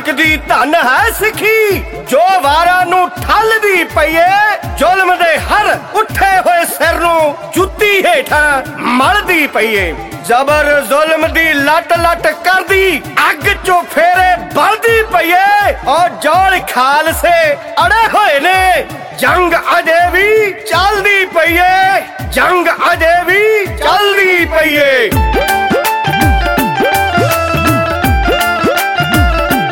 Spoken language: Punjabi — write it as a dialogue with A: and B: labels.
A: ਨਾਨਕ ਦੀ ਧਨ ਹੈ ਸਿੱਖੀ, ਜੋ ਵਾਰਾਂ ਨੂੰ ਠੱਲਦੀ ਪਈਏ। ਜ਼ੁਲਮ ਦੇ ਹਰ ਉੱਠੇ ਹੋਏ ਸਿਰ ਨੂੰ ਜੁੱਤੀ ਹੇਠਾਂ ਮਲਦੀ ਪਈਏ। ਜ਼ਬਰ ਜ਼ੁਲਮ ਦੀ ਲੱਟ ਲੱਟ ਕਰਦੀ ਅੱਗ ਚੋਂ ਫੇਰੇ ਬਲਦੀ ਪਈਏ। ਔਰ ਜੋਲ ਖਾਲਸੇ ਅੜੇ ਹੋਏ ਨੇ, ਜੰਗ ਅਜੇ ਵੀ ਚੱਲਦੀ ਪਈਏ। ਜੰਗ